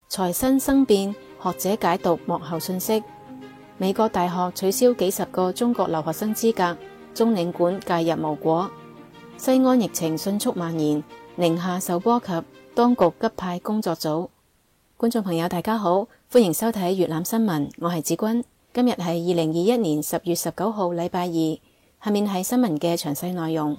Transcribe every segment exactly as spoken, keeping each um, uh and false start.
財新生變，學者解讀幕後信息。美國大學取消幾十個中國留學生資格，中領館介入無果。西安疫情迅速蔓延，寧夏受波及，當局急派工作組。觀眾朋友大家好，歡迎收睇粵覽新聞，我係子君。今日係二零二一年十月十九號禮拜二，下面係新聞嘅詳細內容。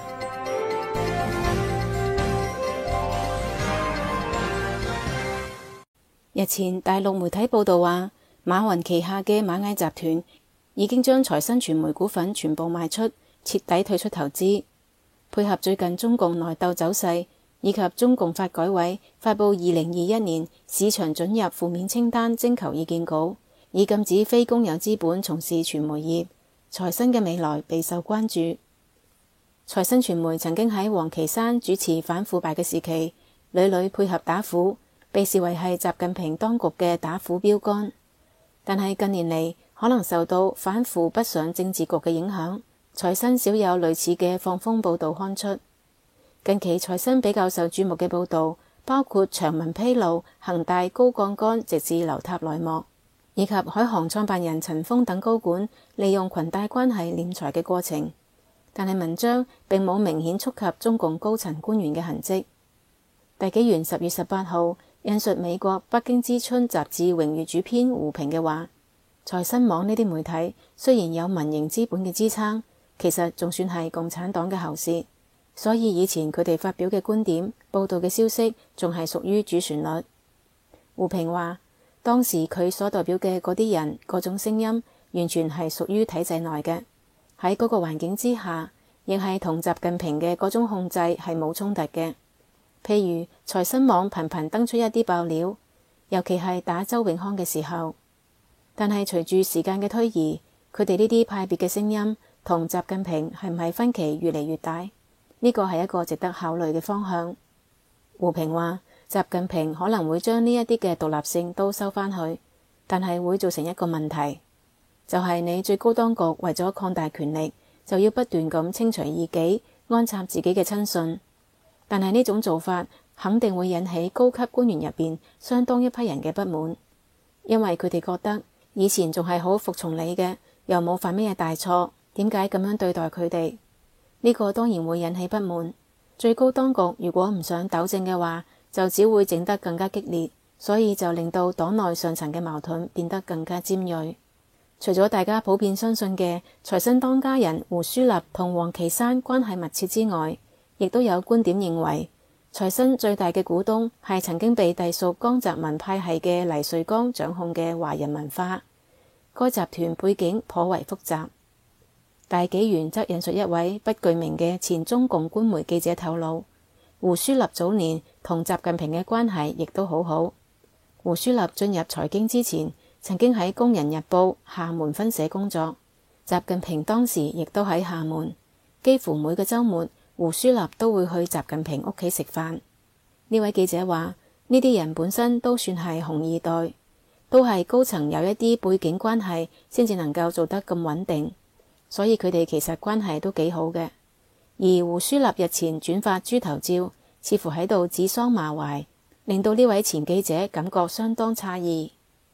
日前，大陸媒體報道話，馬雲旗下嘅螞蟻集團已經將財新傳媒股份全部賣出，徹底退出投資。配合最近中共內鬥走勢，以及中共發改委發布二零二一年市場准入負面清單徵求意見稿，以禁止非公有資本從事傳媒業，財新嘅未來備受關注。財新傳媒曾經喺王岐山主持反腐敗嘅時期，屢屢配合打虎，被視為係習近平當局嘅打虎標杆。但係近年嚟，可能受到反腐北上政治局嘅影響，財新少有類似嘅放風報道刊出。近期財新比較受注目嘅報道，包括長文披露恒大高槓桿直至樓塌內幕，以及海航創辦人陳鋒等高管利用裙帶關係斂財嘅過程。但係文章並冇明顯觸及中共高層官員嘅痕跡。大紀元十月十八號引述美國《北京之春》雜誌榮譽主編胡平嘅話，財新網呢啲媒體雖然有民營資本嘅支撐，其實仲算係共產黨嘅喉舌，所以以前佢哋發表嘅觀點、報道嘅消息仲係屬於主旋律。胡平話，當時佢所代表嘅嗰啲人、嗰種聲音，完全係屬於體制內嘅，喺嗰個環境之下，亦係同習近平嘅嗰種控制係冇衝突嘅。譬如財新網頻頻登出一啲爆料，尤其係打周永康嘅時候。但係隨住時間嘅推移，佢哋呢啲派別嘅聲音同習近平係唔係分歧越嚟越大？呢個係一個值得考慮嘅方向。胡平話，習近平可能會將呢一啲嘅獨立性都收返去，但係會造成一個問題，就係你最高當局為咗擴大權力，就要不斷咁清除異己，安插自己嘅親信。但係呢種做法肯定會引起高級官員入邊相當一批人嘅不滿，因為佢哋覺得以前仲係好服從你嘅，又冇犯咩大錯，點解咁樣對待佢哋？呢個當然會引起不滿。最高當局如果唔想糾正嘅話，就只會整得更加激烈，所以就令到黨內上層嘅矛盾變得更加尖銳。除咗大家普遍相信嘅財新當家人胡舒立同王岐山關係密切之外，亦都有觀點認為，財新最大嘅股東係曾經被隸屬江澤民派系嘅黎瑞剛掌控嘅華人文化，該集團背景頗為複雜。大紀元則引述一位不具名嘅前中共官媒記者透露，胡舒立早年同習近平嘅關係亦都好好。胡舒立進入財經之前，曾經喺《工人日報》廈門分社工作，習近平當時亦都喺廈門，幾乎每個週末，胡舒立都會去習近平屋企食飯。呢位記者話，呢啲人本身都算係紅二代，都係高層有一啲背景關係先至能夠做得咁穩定，所以佢哋其實關係都幾好嘅。而胡舒立日前轉發豬頭照，似乎喺度指桑罵槐，令到呢位前記者感覺相當詫異。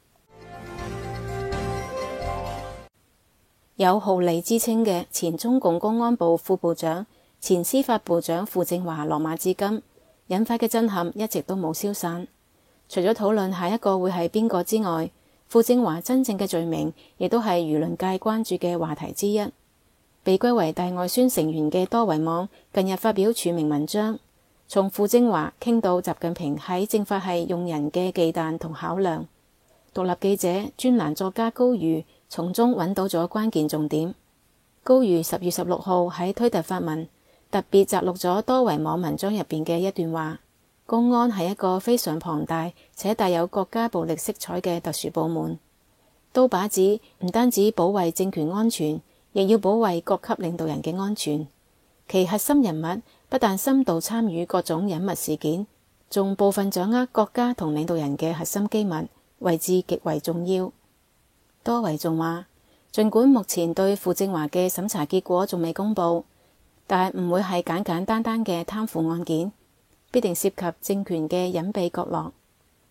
有好利之稱嘅前中共公安部副部長、前司法部長傅政華落馬至今，引發嘅震撼一直都冇消散。除咗討論下一個會係邊個之外，傅政華真正嘅罪名亦都係輿論界關注嘅話題之一。被歸為大外宣成員嘅多維網近日發表署名文章，從傅政華傾到習近平喺政法系用人嘅忌憚同考量。獨立記者專欄作家高瑜從中揾到咗關鍵重點。高瑜十月十六號喺推特發文，特別摘錄咗多維網文章入邊嘅一段話：公安係一個非常龐大且帶有國家暴力色彩嘅特殊部門，刀把子唔單止保衛政權安全，亦要保衛各級領導人嘅安全。其核心人物不但深度參與各種隱密事件，仲部分掌握國家同領導人嘅核心機密，位置極為重要。多維仲話，儘管目前對傅政華嘅審查結果仲未公佈，但唔會係簡簡單單嘅貪腐案件，必定涉及政權嘅隱秘角落。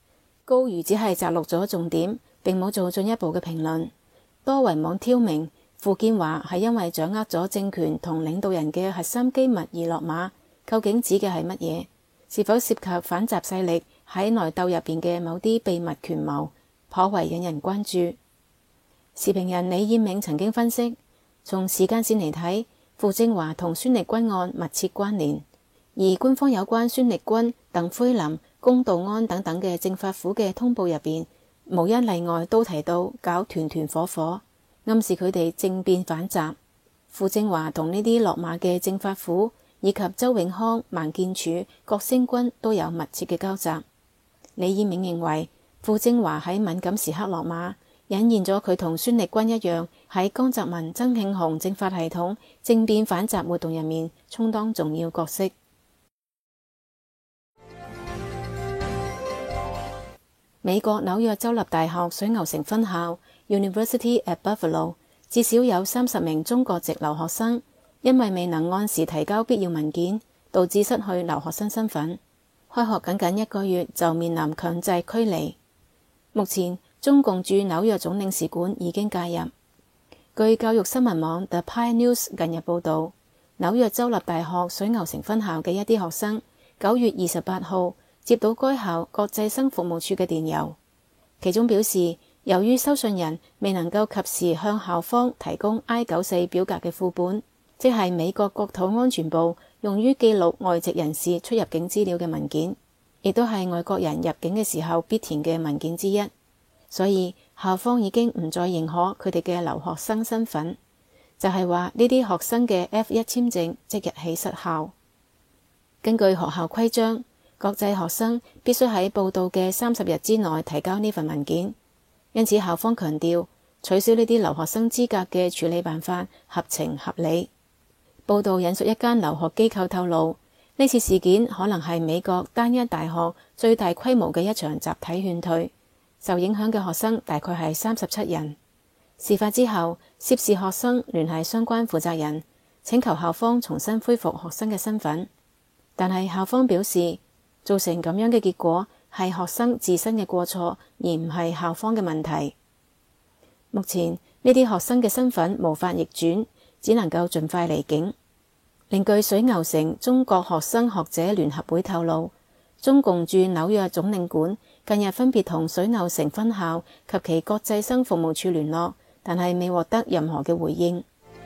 高瑜只係摘錄咗重點，並冇做進一步嘅評論。多維網挑明，傅建華係因為掌握咗政權同領導人嘅核心機密而落馬，究竟指嘅係乜嘢？是否涉及反習勢力喺內鬥入邊嘅某啲秘密權謀，頗為引人關注。時評人李彥銘曾經分析，從時間線嚟睇，傅政華同孫力軍案密切關聯，而官方有關孫力軍、鄧魁林、龔道安等等嘅政法府嘅通報入邊，無一例外都提到搞團團伙伙，暗示佢哋政變反習。傅政華同呢啲落馬嘅政法府以及周永康、孟建柱、郭聲筠都有密切嘅交集。李彥銘認為，傅政華喺敏感時刻落馬，隱現咗佢同孫力軍一樣喺江澤民、曾慶紅政法系統政變反習活動入面充當重要角色。美國紐約州立大學水牛城分校 University at Buffalo 至少有三十名中國籍留學生因為未能按時提交必要文件，導致失去留學生身份。開學僅僅一個月就面臨強制驅離。目前中共駐紐約總領事館已經介入。據教育新聞網 The Pie News 近日報道，紐約州立大學水牛城分校嘅一啲學生九月二十八號接到該校國際生服務處嘅電郵，其中表示由於收信人未能夠及時向校方提供 I 九四表格嘅副本，即係美國國土安全部用於記錄外籍人士出入境資料嘅文件，亦都係外國人入境嘅時候必填嘅文件之一，所以校方已經唔再認可佢哋嘅留學生身份，就係話呢啲學生嘅 F 一 簽證即日起失效。根據學校規章，國際學生必須喺報到嘅三十日之內提交呢份文件，因此校方強調取消呢啲留學生資格嘅處理辦法合情合理。報道引述一間留學機構透露，呢次事件可能係美國單一大學最大規模嘅一場集體勸退，受影響嘅學生大概係三十七人。事發之後，涉事學生聯繫相關負責人，請求校方重新恢復學生嘅身份，但係校方表示，造成咁樣嘅結果係學生自身嘅過錯，而唔係校方嘅問題。目前呢啲學生嘅身份無法逆轉，只能夠盡快離境。另據水牛城中國學生學者聯合會透露，中共駐紐約總領館近日分別同水牛城分校及其國際生服務處聯絡，但係未獲得任何嘅回應。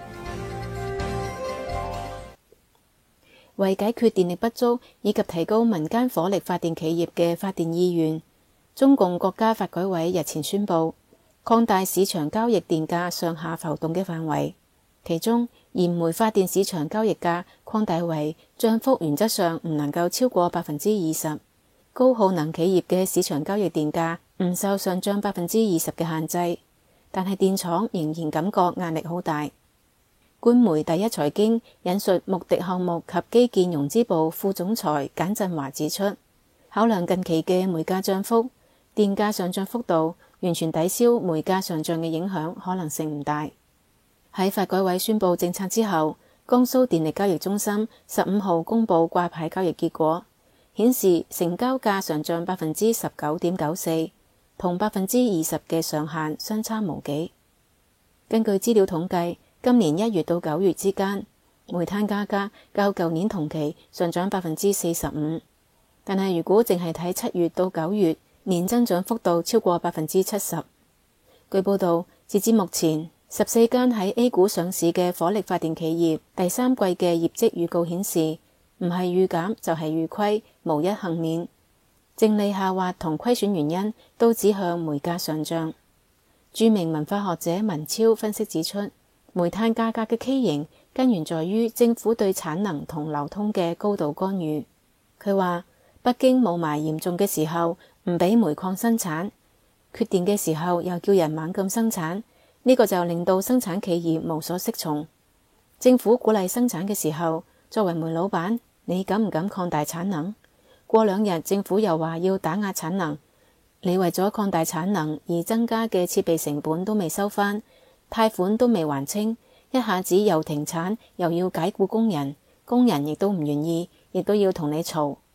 為解決電力不足以及提高民間火力發電企業嘅發電意願，中共國家發改委日前宣布擴大市場交易電價上下浮動嘅範圍，其中燃煤發電市場交易價擴大為漲幅原則上唔能夠超過百分之二十，高耗能企業嘅市場交易電價唔受上漲百分之二十嘅限制，但係電廠仍然感覺壓力好大。官媒第一財經引述穆迪項目及基建融資部副總裁簡振華指出，考量近期嘅煤價漲幅，電價上漲幅度完全抵消煤價上漲嘅影響可能性唔大。喺發改委宣布政策之後，江蘇電力交易中心十五號公布掛牌交易結果，顯示成交價上漲百分之十九點九四，同百分之二十嘅上限相差無幾。根據資料統計，今年一月到九月之間，煤炭價格較舊年同期上漲百分之四十五，但係如果淨係睇七月到九月，年增長幅度超過百分之七十。據報道，截至目前，十四間喺 A 股上市嘅火力發電企業第三季嘅業績預告顯示，唔係預減就係預虧，無一幸免。淨利下滑同虧損原因都指向煤價上漲。著名文化學者文超分析指出，煤炭價格嘅畸形根源在於政府對產能同流通嘅高度干預。佢話，北京霧霾嚴重嘅時候唔俾煤礦生產，缺電嘅時候又叫人猛咁生產，呢個就令到生產企業無所適從。政府鼓勵生產嘅時候，作為煤老闆，你敢唔敢擴大產能？過兩日政府又話要打壓產能，你為咗擴大產能而增加嘅設備成本都未收返，貸款都未還清，一下子又停產又要解僱工人，工人亦都唔願意，亦都要同你嘈。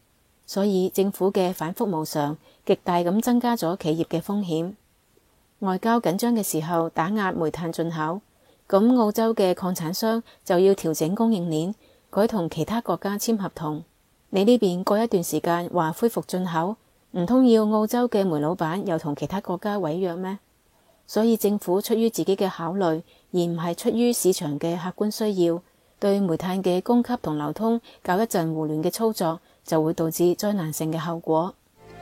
所以政府嘅反覆無常極大咁增加咗企業嘅風險。外交緊張嘅時候打壓煤炭進口，咁澳洲嘅礦產商就要調整供應鏈，改同其他國家簽合同。你呢邊過一段時間話恢復進口，唔通要澳洲嘅煤老闆又同其他國家違約咩？所以政府出於自己嘅考慮，而唔係出於市場嘅客觀需要，對煤炭嘅供給同流通搞一陣胡亂嘅操作，就會導致災難性嘅後果。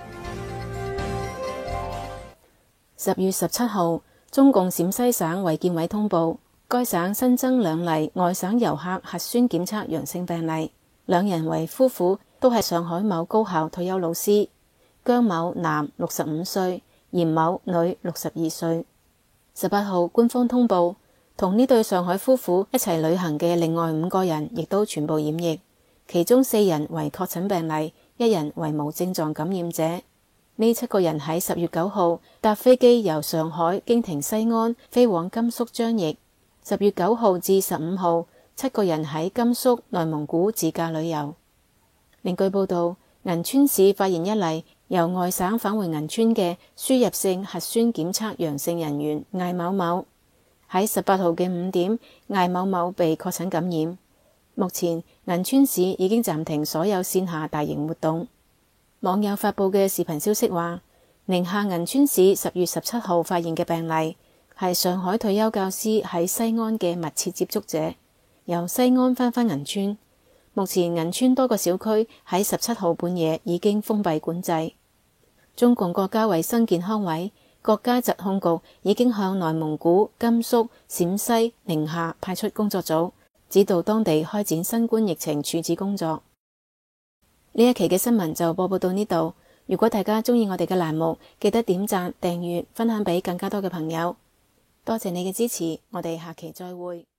十月十七號，中共陝西省衛健委通報，該省新增兩例外省遊客核酸檢測陽性病例，兩人為夫婦，都係上海某高校退休老師，姜某男六十五歲，嚴某女六十二歲。十八號官方通報，同呢對上海夫婦一齊旅行嘅另外五個人亦都全部染疫，其中四人為確診病例，一人為無症狀感染者。呢七個人喺十月九號搭飛機由上海經停西安飛往甘肅張掖。十月九號至十五號，七個人喺甘肅、內蒙古自駕旅遊。另據報道，銀川市發現一例由外省返回銀川嘅輸入性核酸檢測陽性人員艾某某。喺十八號嘅五點，艾某某被確診感染。目前銀川市已經暫停所有線下大型活動。網友發布嘅視頻消息話，寧夏銀川市十月十七號發現嘅病例係上海退休教師喺西安嘅密切接觸者，由西安返返銀川。目前銀川多個小區喺十七號半夜已經封閉管制。中共國家衛生健康委、國家疾控局已經向內蒙古、甘肅、陝西、寧夏派出工作組，指導當地開展新冠疫情處置工作。呢一期嘅新聞就播報到呢度。如果大家鍾意我哋嘅欄目，記得點讚、訂閱、分享俾更加多嘅朋友。多謝你嘅支持，我哋下期再會。